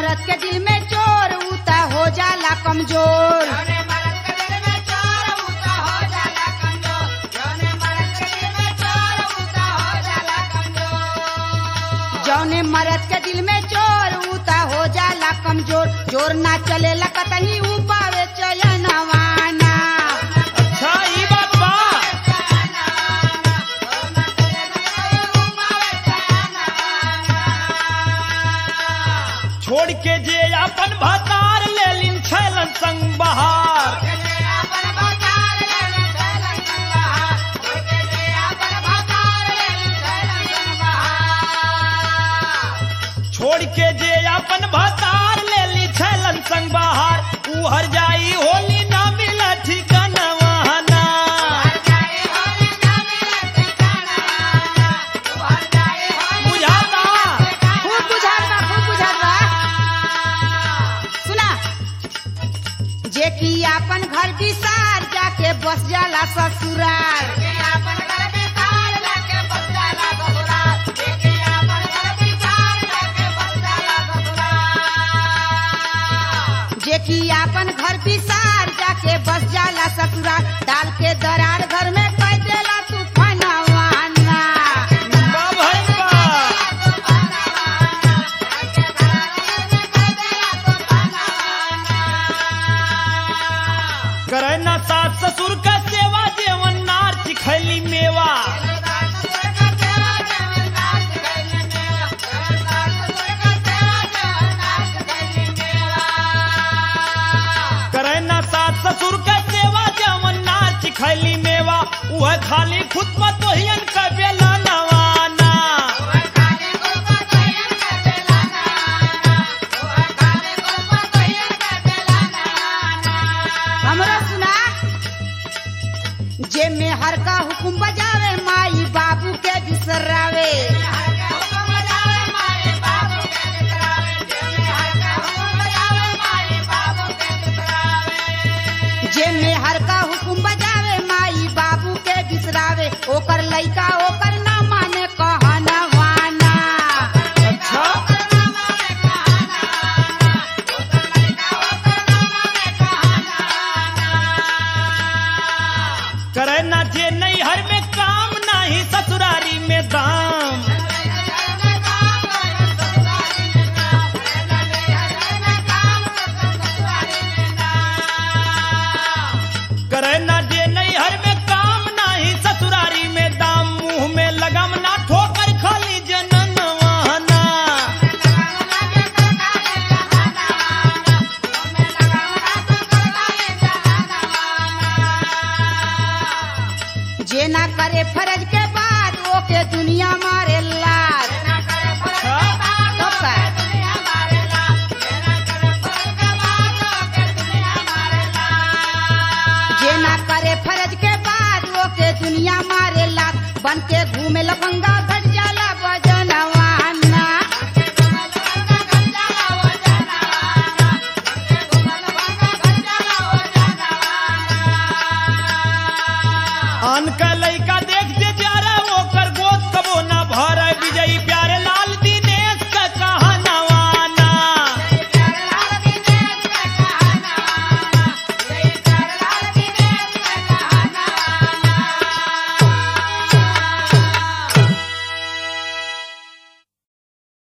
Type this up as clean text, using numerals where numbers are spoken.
मरद के दिल में चोर उता हो जाला कमजोर। जौने मरद के दिल में चोर उता हो जाला कमजोर। जोर ना चलेला कतही उपावे चयनवाना। अच्छा ई बात बा। छोड़ के जे अपन भतार ले लिन छैलन संग बहार। छोड़ के जे अपन भतार ले ली छैलन संग बहार। ऊ हर जाई होली ना मिला ठिकाना वहाना। बुझाता खूब बुझाता खूब बुझाता। सुना जे कि अपन घर बिसार जाके बस जाला ससुराल। जे कि अपन घर बिसार जाके बस जाला ससुराल। डाल के दरार घर में कह देला तूफानवाना। बा भाई बा। करे ना सास ससुर का सेवा जेवन नार चिखैली मेवा। करे ना सास ससुर का सेवा जेवन नार चिखैली मेवा। वह खाली खुद पर तो हियन का बेला नवाना। हमरा सुना जे में हर का हुकुम बजावे माई बाबू के बिसरावे। जे में हर का हुकुम बजावे माई बाबू के बिसरावे। ओकर लइका ओकर ना माने कहनवाना। अच्छा करे ना जे नैहर में काम नाही ससुरारी में दाम। करे ना जे नैहर में काम नाही ससुरारी में दाम। मुंह में लगम ना ठोकर खाली जनन वहाना। जे ना करे फर्ज के बाद ओके दुनिया मारे लाज। तो का? जे ना करे फर्ज के बाद ओके दुनिया मारे लाज। बन के घूमे लफंगा